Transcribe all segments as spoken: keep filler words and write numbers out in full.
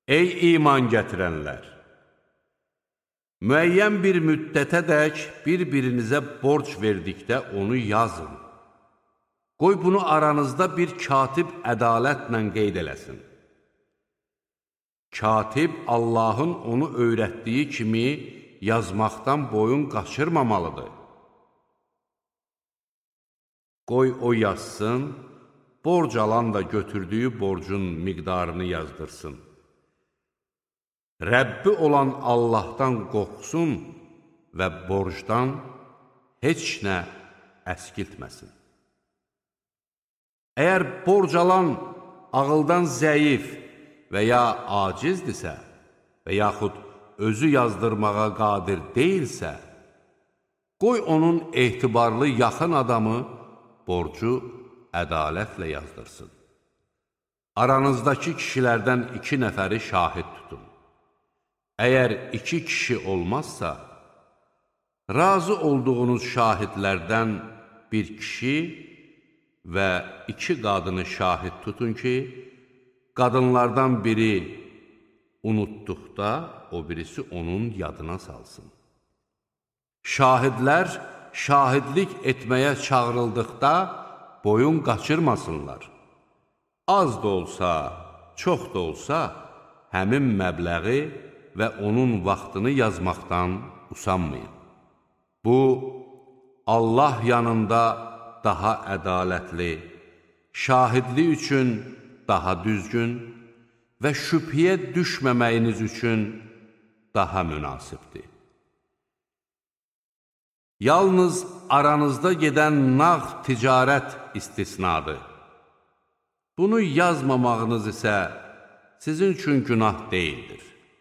Ey iman gətirənlər! Müəyyən bir müddətədək bir-birinizə borc verdikdə onu yazın. Qoy bunu aranızda bir katib ədalətlə qeyd eləsin. Katib Allahın onu öyrətdiyi kimi yazmaqdan boyun qaçırmamalıdır. Qoy o yazsın, borc alan da götürdüyü borcun miqdarını yazdırsın. Rəbbi olan Allahdan qorxsun və borcdan heç nə əskiltməsin. Əgər borc alan ağıldan zəif və ya acizdirsə və yaxud özü yazdırmağa qadir deyilsə, qoy onun etibarlı yaxın adamı borcu ədalətlə yazdırsın. Aranızdakı kişilərdən iki nəfəri şahid tutun. Əgər iki kişi olmazsa, razı olduğunuz şahidlərdən bir kişi və iki qadını şahid tutun ki, qadınlardan biri unutduqda, o birisi onun yadına salsın. Şahidlər şahidlik etməyə çağırıldıqda boyun qaçırmasınlar. Az da olsa, çox da olsa, həmin məbləği və onun vaxtını yazmaqdan usanmayın. Bu, Allah yanında daha ədalətli, şahidlik üçün daha düzgün və şübhəyə düşməməyiniz üçün daha münasibdir. Yalnız aranızda gedən nağd ticarət istisnadır. Bunu yazmamağınız isə sizin üçün günah deyildir.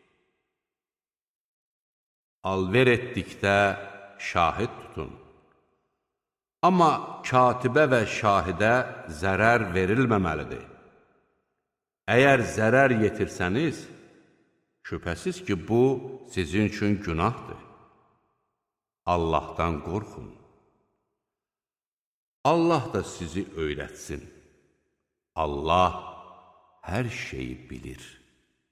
Alver etdikdə şahid tutun. Amma katibə və şahidə zərər verilməməlidir. Əgər zərər yetirsəniz, şübhəsiz ki, bu sizin üçün günahdır. Allahdan qorxun. Allah da sizi öyrətsin. Allah hər şeyi bilir.